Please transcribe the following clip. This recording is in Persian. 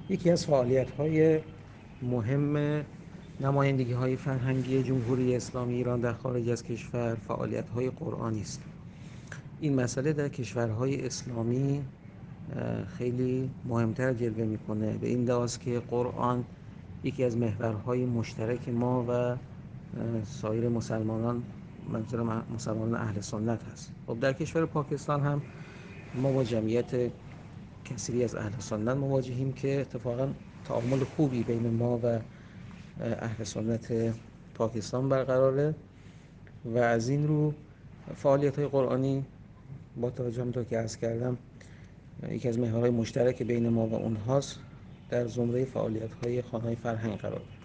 یکی از فعالیت‌های مهم نمایندگی‌های فرهنگی جمهوری اسلامی ایران در خارج از کشور فعالیت‌های قرآنی است. این مسئله در کشورهای اسلامی خیلی مهمتر جلوه میکنه به این لحاظ که قرآن یکی از محورهای مشترک ما و سایر مسلمانان، منظورم مسلمانان اهل سنت هست. خب در کشور پاکستان هم ما با جمعیت کثیری از اهل سنت مواجهیم که اتفاقا تعامل خوبی بین ما و اهل سنت پاکستان برقراره و از این رو فعالیت‌های قرآنی با توجه همونطور که عرض کردم یکی از محورهای مشترک بین ما و اونهاست در زمره فعالیت‌های خانه‌های فرهنگ قرار داره.